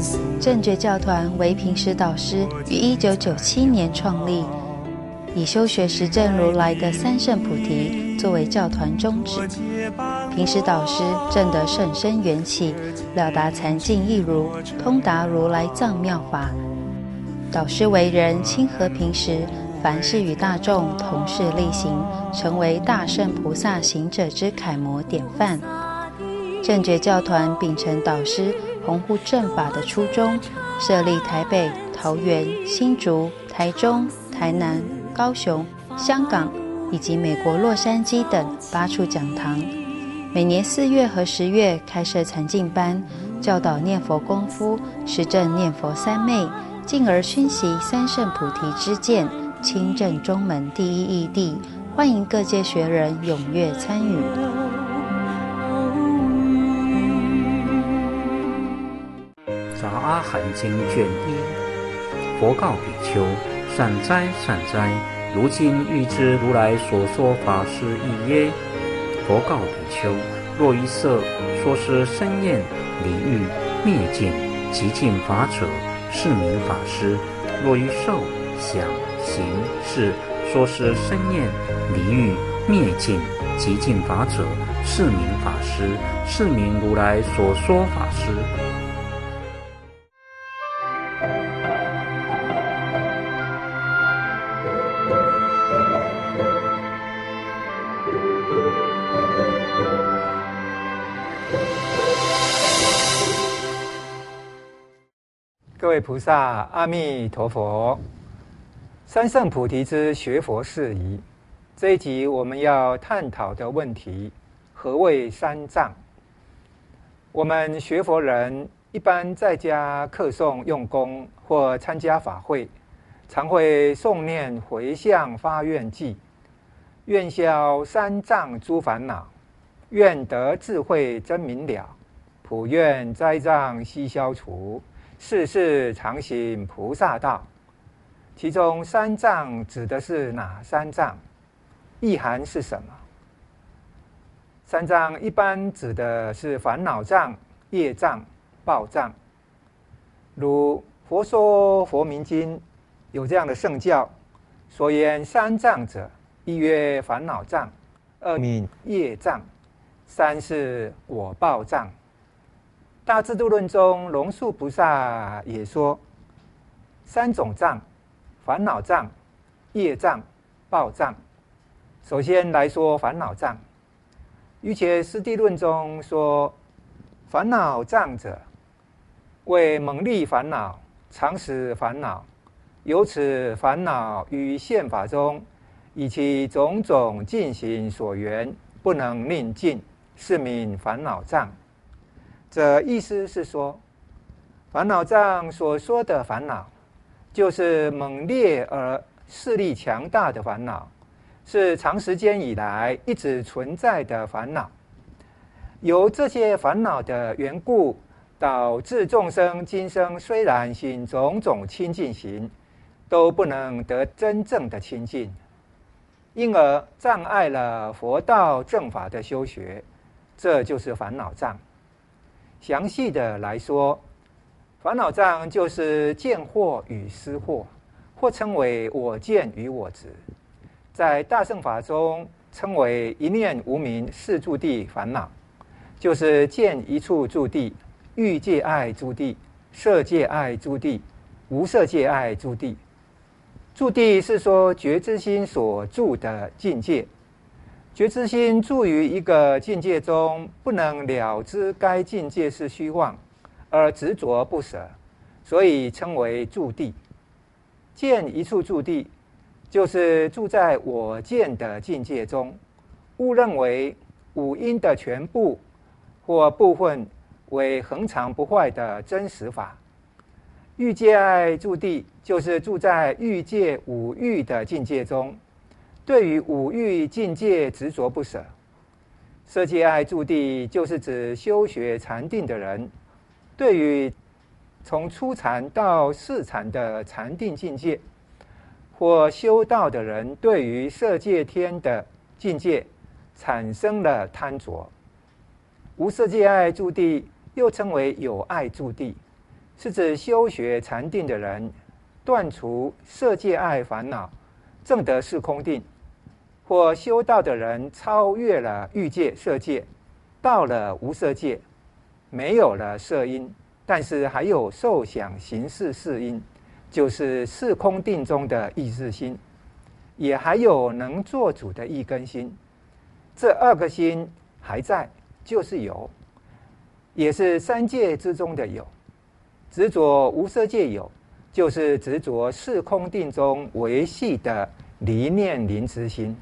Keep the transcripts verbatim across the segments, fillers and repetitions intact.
正觉教团为平时导师于一九九七年创立，以修学实证如来的三圣菩提作为教团宗旨。平时导师证得甚深缘起，了达禅境一如，通达如来藏妙法。导师为人亲和平时，凡事与大众同事力行，成为大圣菩萨行者之楷模典范。正觉教团秉承导师弘护正法的初衷，设立台北、桃园、新竹、台中、台南、高雄、香港以及美国洛杉矶等八处讲堂。每年四月和十月开设禅境班，教导念佛功夫，实证念佛三昧，进而熏习三圣菩提之见，亲证中门第一义谛，欢迎各界学人踊跃参与。 杂阿含经卷一，佛告比丘：善哉善哉，如今欲知如来所说法是义耶？佛告比丘：若于色说是生厌离欲灭尽极尽法者，是名法师；若于受想行识说是生厌离欲灭尽极尽法者，是名法师，是名如来所说法师。 各位菩萨，阿弥陀佛！三圣菩提之学佛事宜，这一集我们要探讨的问题，何谓三藏？我们学佛人一般在家课诵用功或参加法会，常会诵念回向发愿偈，愿消三障诸烦恼，愿得智慧真明了，普愿灾障悉消除，世世常行菩萨道。其中三障指的是哪三障？意涵是什么？三障一般指的是烦恼障、业障、报障。如佛说佛明经有这样的圣教，所言三障者，一曰烦恼障，二名业障，三是果报障。大智度论中，龙树菩萨也说，三种障：烦恼障、业障、报障。首先来说烦恼障。瑜伽师地论中说，烦恼障者，为猛利烦恼、常识烦恼，由此烦恼于现法中，以其种种进行所缘，不能令尽，是名烦恼障。这意思是说，烦恼障所说的烦恼，就是猛烈而势力强大的烦恼，是长时间以来一直存在的烦恼。由这些烦恼的缘故，导致众生今生虽然行种种清净行，都不能得真正的清净，因而障碍了佛道正法的修学，这就是烦恼障。详细的来说，烦恼障就是见惑与思惑，或称为我见与我执，在大乘法中称为一念无明四住地烦恼，就是见一处住地、欲界爱住地、色界爱住地、无色界爱住地。住地是说觉知心所住的境界，觉知心住于一个境界中，不能了知该境界是虚妄，而执着不舍，所以称为住地。见一处住地，就是住在我见的境界中，误认为五阴的全部或部分为恒常不坏的真实法。欲界爱住地，就是住在欲界五欲的境界中，对于五欲境界执着不舍。色界爱住地，就是指修学禅定的人，对于从初禅到四禅的禅定境界，或修道的人对于色界天的境界产生了贪着。无色界爱住地又称为有爱住地， 是指修学禅定的人断除色界爱烦恼，证得四空定；或修道的人超越了欲界、色界，到了无色界，没有了色因，但是还有受想行识四因，就是四空定中的意识心，也还有能做主的意根心。这二个心还在，就是有，也是三界之中的有。执着无色界有，就是执着四空定中维系的离念临之心，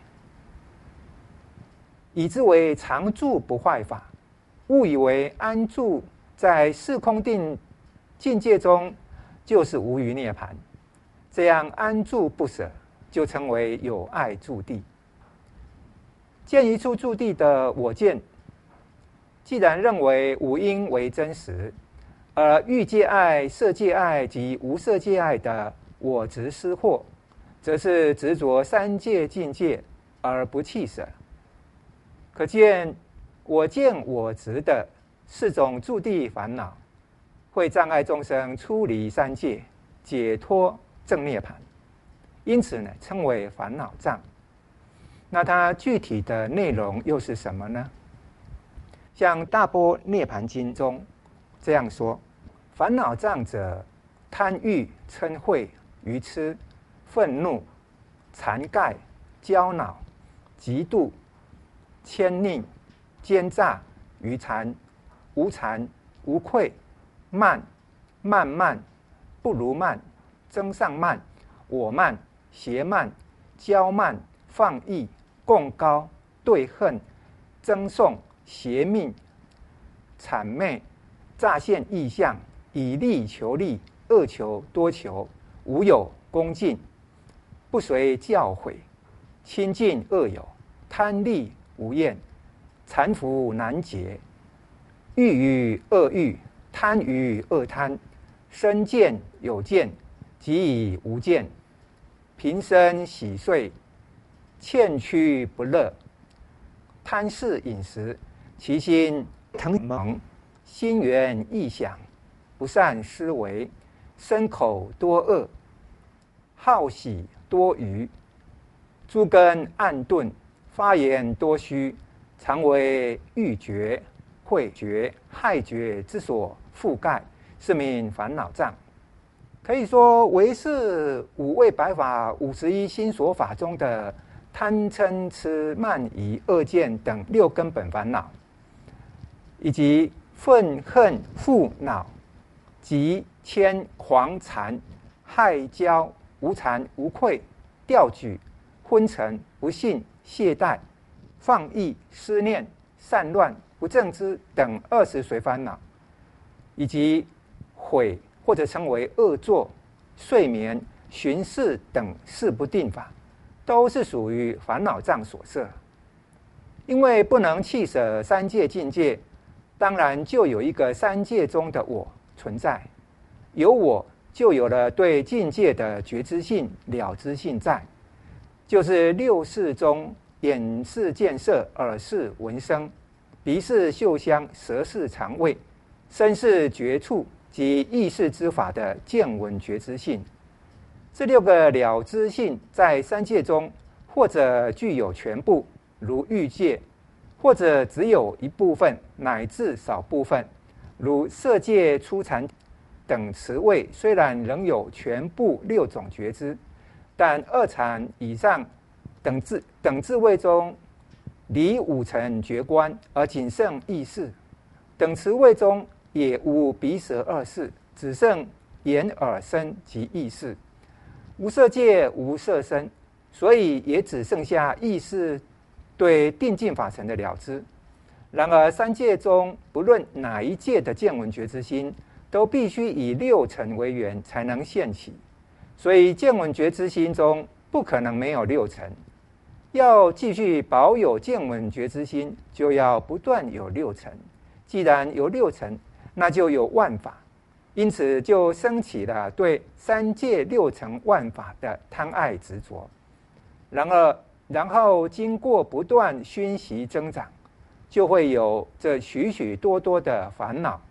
以之为常住不坏法，误以为安住在四空定境界中就是无余涅槃，这样安住不舍，就称为有爱住地。见一处住地的我见，既然认为五因为真实，而欲界爱、色界爱及无色界爱的我执失惑，则是执着三界境界而不弃舍。可见我见我执的四种住地烦恼，会障碍众生出离三界，解脱正涅槃，因此呢，称为烦恼障。那它具体的内容又是什么呢？像《大般涅盘经》中这样说：烦恼障者，贪欲、嗔恚、愚痴、愤怒、残盖、骄恼、嫉妒、牵佞、奸诈、愚残、无惭、无愧、慢、慢慢、不如慢、增上慢、我慢、邪慢、骄慢、放逸、共高、对恨、争讼、邪命、谄媚、乍现异象、以利求利、恶求多求、无有恭敬、不随教诲、亲近恶友、贪利无厌、缠缚难解、欲于恶欲、贪于恶贪、身见有见、即以无见、平生喜睡、欠屈不乐、贪嗜饮食、其心腾猛、心猿意想、不善思维、身口多恶、好喜多愚、诸根暗钝、发言多虚，常为欲觉、慧觉、害觉之所覆盖，是名烦恼障。可以说，唯是五位百法、五十一心所法中的贪嗔痴慢疑恶见等六根本烦恼，以及愤恨覆恼、急迁狂残、害骄、无惭无愧、调举、昏沉、不信、懈怠、放逸、思念、散乱、不正知等二十随烦恼，以及悔或者称为恶作、睡眠、寻事等事不定法，都是属于烦恼障所摄。因为不能弃舍三界境界，当然就有一个三界中的我存在，有我就有了对境界的觉知性、了知性在，就是六识中眼视见色、耳视闻声、鼻视嗅香、舌视尝味、身视觉触及意识之法的见闻觉知性。这六个了知性在三界中，或者具有全部，如欲界，或者只有一部分乃至少部分，如色界初禅等持位，虽然仍有全部六种觉知，但二禅以上等智等智位中离五层觉观，而仅剩意识。等持位中也无鼻舌二识，只剩眼耳身及意识。无色界无色身，所以也只剩下意识对定境法尘的了知。然而三界中不论哪一界的见闻觉知心，都必须以六尘为缘才能现起，所以见闻觉知心中不可能没有六尘。要继续保有见闻觉知心，就要不断有六尘。既然有六尘，那就有万法，因此就升起了对三界六尘万法的贪爱执着。然而然后经过不断熏习增长，就会有这许许多多的烦恼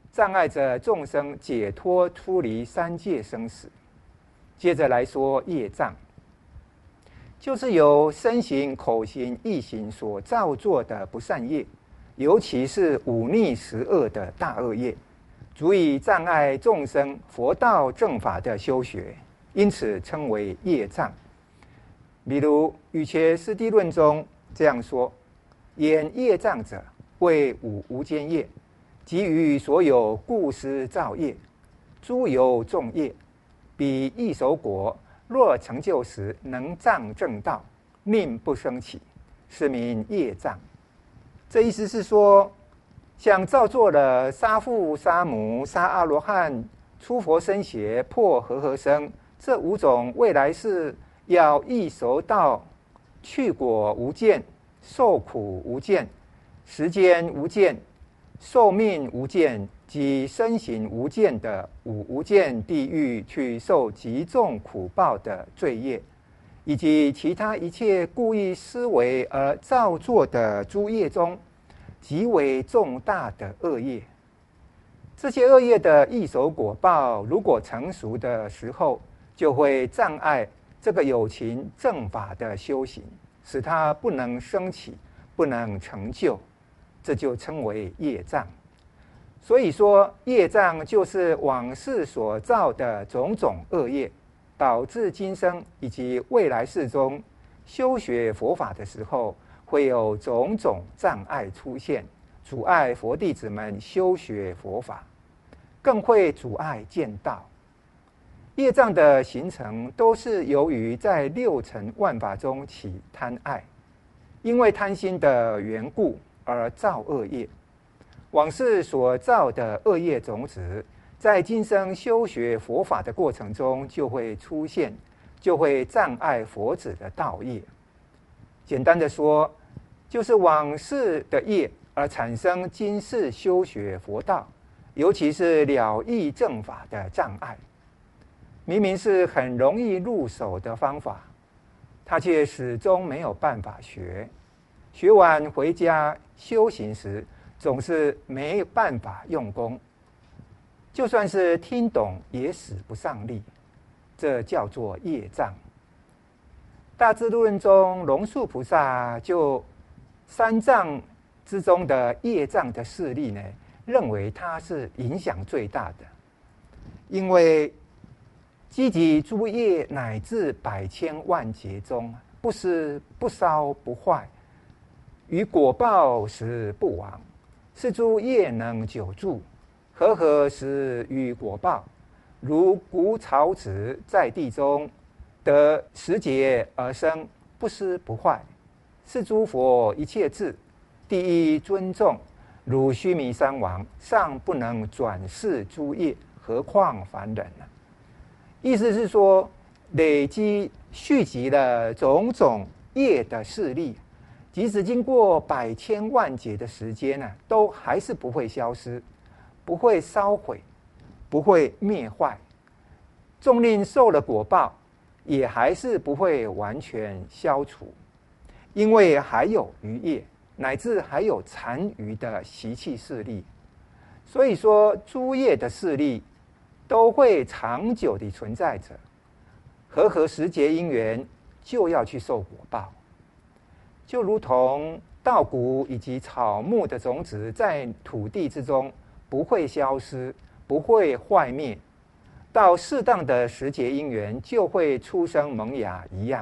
障碍着众生解脱出离三界生死。接着来说业障，就是由身行、口行、意行所造作的不善业，尤其是忤逆十恶的大恶业，足以障碍众生佛道正法的修学，因此称为业障。比如《瑜伽师地论》中这样说：言业障者，谓五无间业，即于所有故施造业，诸有众业，彼异熟果若成就时，能障正道，令不生起，是名业障。这意思是说，像造作了杀父、杀母、杀阿罗汉、出佛身邪、破和合僧这五种未来世要异熟道、去果无间、受苦无间、时间无间、寿命无间及身形无间的五无间地狱去受极重苦报的罪业，以及其他一切故意思维而造作的诸业中极为重大的恶业。这些恶业的异熟果报，如果成熟的时候，就会障碍这个有情正法的修行，使它不能升起，不能成就，这就称为业障。所以说，业障就是往世所造的种种恶业，导致今生以及未来世中修学佛法的时候，会有种种障碍出现，阻碍佛弟子们修学佛法，更会阻碍见道。业障的形成都是由于在六尘万法中起贪爱，因为贪心的缘故而造恶业。往世所造的恶业种子，在今生修学佛法的过程中就会出现，就会障碍佛子的道业。简单的说，就是往世的业而产生今世修学佛道，尤其是了义正法的障碍。明明是很容易入手的方法，他却始终没有办法学。学完回家修行时，总是没办法用功，就算是听懂也使不上力，这叫做业障。大智度论中，龙树菩萨就三障之中的业障的势力呢，认为它是影响最大的，因为积集诸业乃至百千万劫中，不失不烧不坏，于果报时不亡，是诸业能久住，和合时与果报，如谷草籽在地中，得时节而生，不失不坏，是诸佛一切智第一尊重，如须弥山王尚不能转世诸业，何况凡人呢？意思是说，累积蓄积了种种业的势力，即使经过百千万劫的时间呢，都还是不会消失，不会烧毁，不会灭坏。纵令受了果报，也还是不会完全消除，因为还有余业，乃至还有残余的习气势力。所以说，诸业的势力都会长久地存在着，和合时节因缘就要去受果报。就如同稻谷以及草木的种子在土地之中不会消失，不会坏灭，到适当的时节因缘就会出生萌芽一样。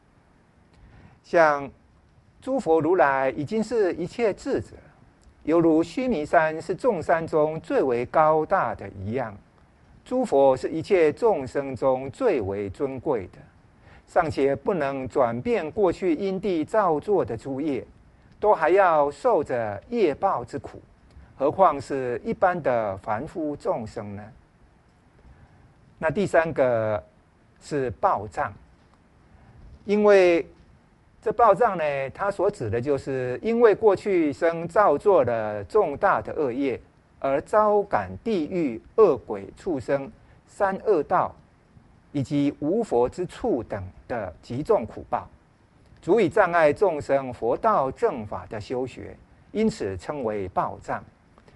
像诸佛如来已经是一切智者，犹如须弥山是众山中最为高大的一样，诸佛是一切众生中最为尊贵的，尚且不能转变过去因地造作的诸业，都还要受着业报之苦，何况是一般的凡夫众生呢？那第三个是报障，因为这报障呢，它所指的就是因为过去生造作了重大的恶业，而遭感地狱、恶鬼、畜生、三恶道以及无佛之处等的极重苦报，足以障碍众生佛道正法的修学，因此称为报障。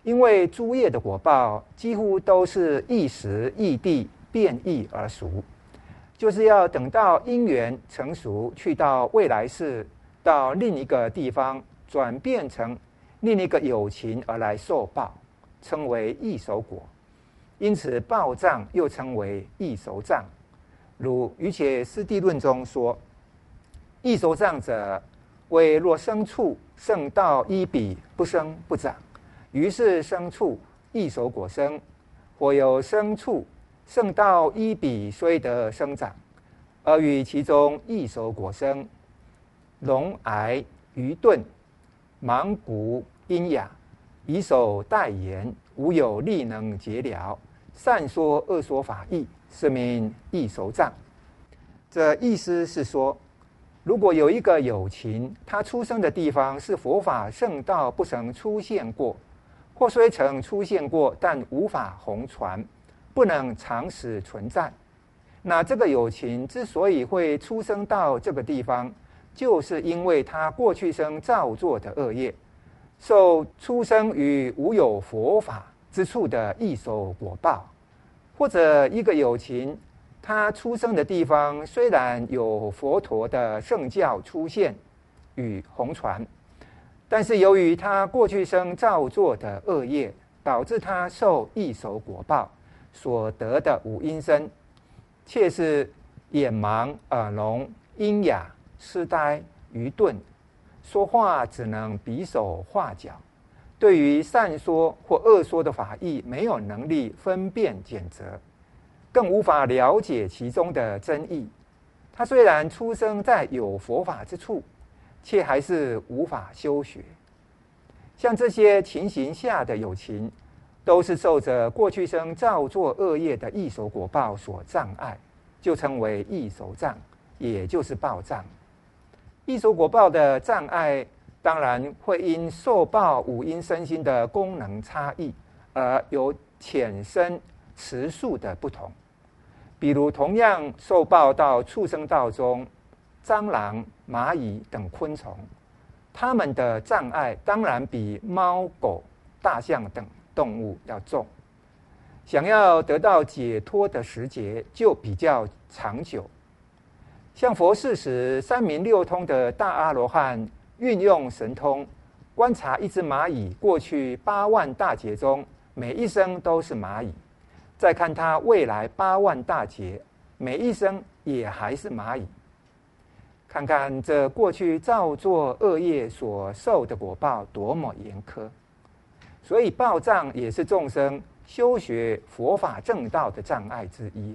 因为诸业的果报几乎都是一时异地变异而熟，就是要等到因缘成熟，去到未来世，到另一个地方转变成另一个有情而来受报，称为异熟果。因此报障又称为异熟障。如《瑜伽师地论》中说，异熟障者，为若生处圣道依彼不生不长，于是生处异熟果生；或有生处圣道依彼虽得生长，而于其中异熟果生。聋癌愚钝盲骨阴哑，以手代言，无有力能解了，善说恶说法义，是名异熟障。这意思是说，如果有一个有情，他出生的地方是佛法圣道不曾出现过，或虽曾出现过，但无法弘传，不能长时存在，那这个有情之所以会出生到这个地方，就是因为他过去生造作的恶业，受出生于无有佛法之处的异熟果报。或者一个有情，他出生的地方虽然有佛陀的圣教出现与弘传，但是由于他过去生造作的恶业，导致他受异熟果报所得的五阴身，却是眼盲、耳聋、喑哑、痴呆、愚钝，说话只能比手画脚，对于善说或恶说的法义没有能力分辨拣择，更无法了解其中的真意。他虽然出生在有佛法之处，却还是无法修学。像这些情形下的有情，都是受着过去生造作恶业的异熟果报所障碍，就称为异熟障，也就是报障。异熟果报的障碍，当然会因受报五阴身心的功能差异，而有浅深次数的不同。比如同样受报到畜生道中，蟑螂、蚂蚁等昆虫，它们的障碍当然比猫、狗、大象等动物要重，想要得到解脱的时节就比较长久。像佛世时三明六通的大阿罗汉，运用神通观察一只蚂蚁过去八万大劫中，每一生都是蚂蚁，再看它未来八万大劫，每一生也还是蚂蚁。看看这过去造作恶业所受的果报多么严苛。所以报障也是众生修学佛法正道的障碍之一。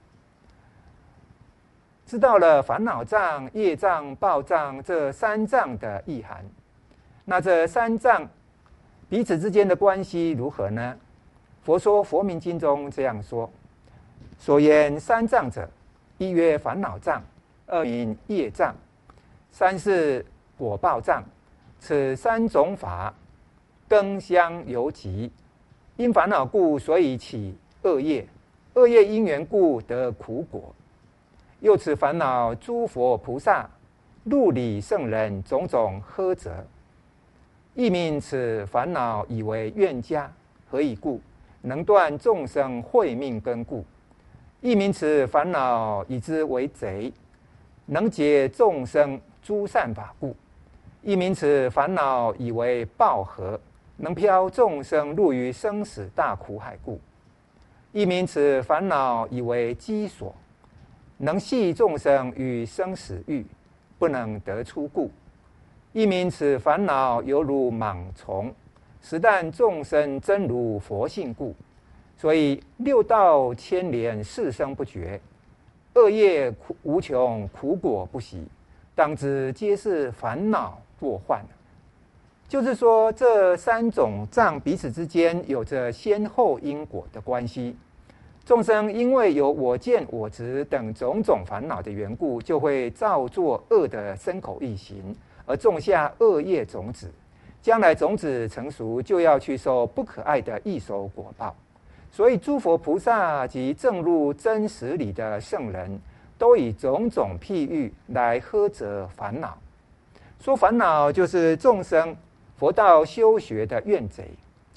知道了烦恼障、业障、报障这三障的意涵，那这三障彼此之间的关系如何呢？佛说《佛名经》中这样说：所言三障者，一曰烦恼障，二名业障，三是果报障。此三种法根相由极，因烦恼故，所以起恶业；恶业因缘故得苦果。又此烦恼，诸佛菩萨、入理圣人种种呵责，亦名此烦恼以为怨家，何以故？能断众生慧命根故。亦名此烦恼以之为贼，能解众生诸善法故。亦名此烦恼以为报合，能漂众生入于生死大苦海故。亦名此烦恼以为机所，能系众生于生死狱，不能得出故。亦名此烦恼犹如蟒虫，实但众生真如佛性故。所以六道牵连，世生不绝，恶业无穷，苦果不息，当知皆是烦恼过患。就是说，这三种障彼此之间有着先后因果的关系。众生因为有我见我执等种种烦恼的缘故，就会造作恶的身口意行，而种下恶业种子。将来种子成熟，就要去受不可爱的异熟果报。所以诸佛菩萨及证入真实理的圣人，都以种种譬喻来呵责烦恼，说烦恼就是众生佛道修学的怨贼，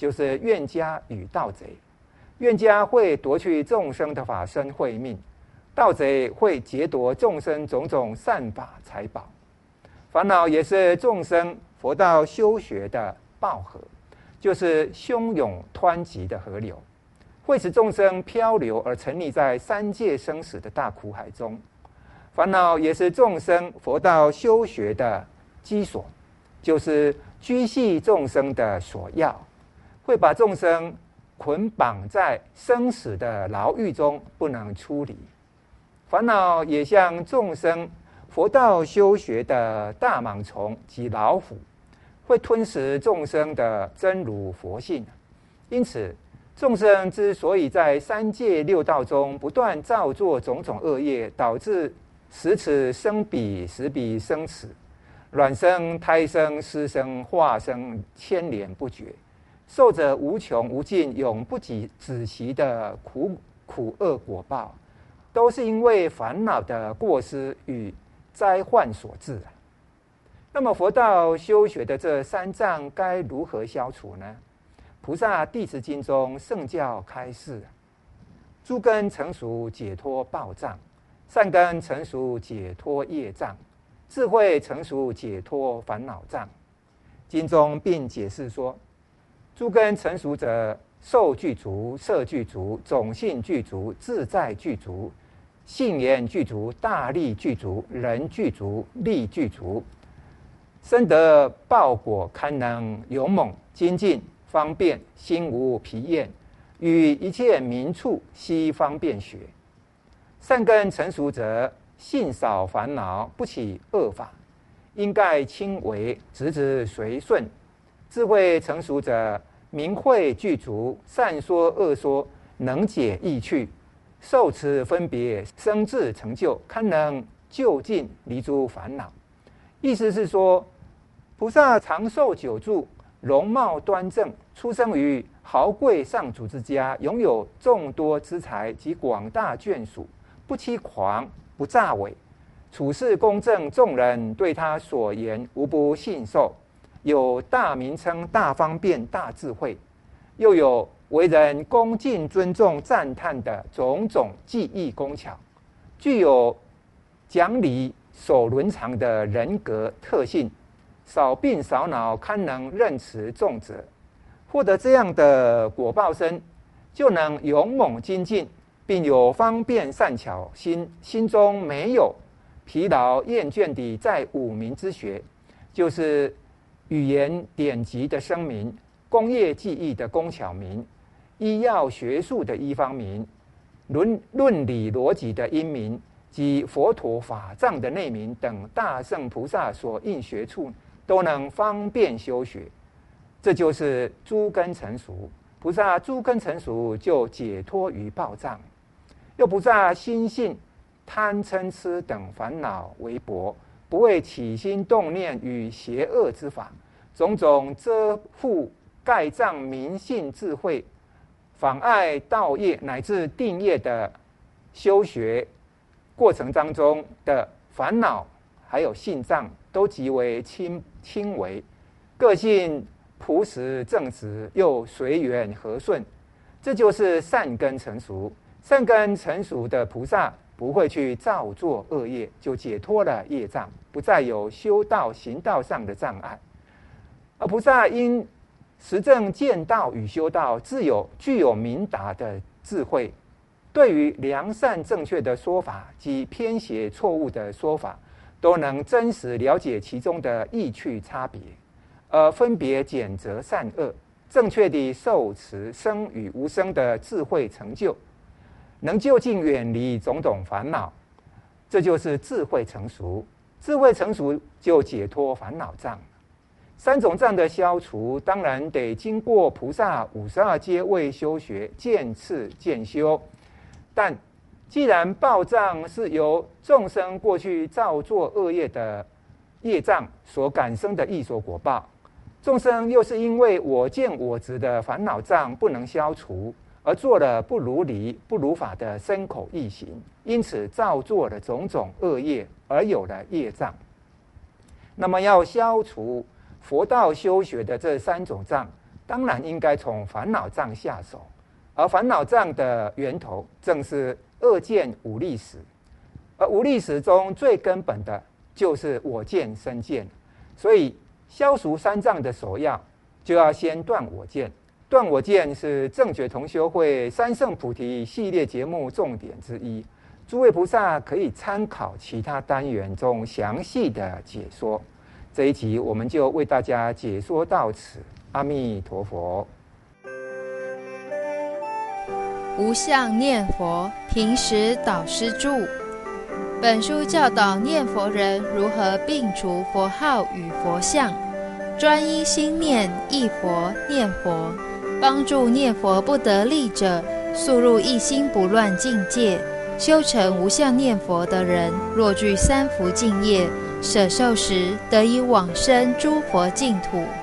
就是怨家与盗贼。怨家会夺去众生的法身慧命，盗贼会劫夺众生种种善法财宝。烦恼也是众生佛道修学的报河，就是汹涌湍急的河流，会使众生漂流而沉溺在三界生死的大苦海中。烦恼也是众生佛道修学的基础，就是居系众生的所要，会把众生捆绑在生死的牢狱中不能出离。烦恼也像众生佛道修学的大蟒虫及老虎，会吞食众生的真如佛性。因此众生之所以在三界六道中不断造作种种恶业，导致时此生彼，时彼生此，卵生胎生湿生化生，牵连不绝，受着无穷无尽永不止息的苦苦恶果报，都是因为烦恼的过失与灾患所致。那么佛道修学的这三障该如何消除呢？菩萨弟子经中圣教开示：诸根成熟解脱报障，善根成熟解脱业障，智慧成熟解脱烦恼障。经中并解释说，诸根成熟者，受具足，色具足，种性具足，自在具足，信言具足，大力具足，人具足，力具足，生得报果堪能勇猛精进方便，心无疲厌，与一切民处悉方便学。善根成熟者，性少烦恼，不起恶法，应盖轻微，直直随顺。智慧成熟者，明慧具足，善说恶说，能解意趣，受持分别，生智成就，堪能就近离诸烦恼。意思是说，菩萨长寿久住，容貌端正，出生于豪贵上主之家，拥有众多资财及广大眷属，不欺狂，不诈伪，处事公正，众人对他所言无不信受，有大名称、大方便、大智慧，又有为人恭敬尊重赞叹的种种技艺工巧，具有讲理守伦常的人格特性，少病少恼，堪能任持重责。获得这样的果报身，就能勇猛精进，并有方便善巧心，心中没有疲劳厌倦地在五明之学，就是语言典籍的声明，工业技艺的工巧名，医药学术的医方名，伦论理逻辑的因名，及佛陀法藏的内名等大圣菩萨所应学处，都能方便修学。这就是诸根成熟。菩萨诸根成熟，就解脱于报障。又菩萨心性贪嗔痴等烦恼为薄，不会起心动念与邪恶之法，种种遮覆盖障明性智慧，妨碍道业乃至定业的修学过程当中的烦恼还有性障，都极为轻轻微，个性朴实正直，又随缘和顺，这就是善根成熟。善根成熟的菩萨不会去造作恶业，就解脱了业障，不再有修道行道上的障碍。而菩萨因实证见道与修道，自有具有明达的智慧，对于良善正确的说法及偏邪错误的说法，都能真实了解其中的意趣差别，而分别检责善恶，正确地受持生与无生的智慧成就，能就近远离种种烦恼。这就是智慧成熟。智慧成熟就解脱烦恼障。三种障的消除，当然得经过菩萨五十二阶位修学，渐次渐修。但既然报障是由众生过去造作恶业的业障所感生的异所果报，众生又是因为我见我执的烦恼障不能消除，而做了不如理不如法的身口意行，因此造作了种种恶业，而有了业障。那么要消除佛道修学的这三种障， 当然应该从烦恼障下手，而烦恼障的源头正是恶见五利使，而五利使中最根本的就是我见身见，所以消除三障的首要就要先断我见。断我见是正觉同修会三圣菩提系列节目重点之一，诸位菩萨可以参考其他单元中详细的解说。这一集我们就为大家解说到此，阿弥陀佛。 无相念佛，平时导师著。本书教导念佛人如何并除佛号与佛像，专一心念忆佛念佛，帮助念佛不得力者速入一心不乱境界。修成无相念佛的人，若具三福净业，舍受时得以往生诸佛净土。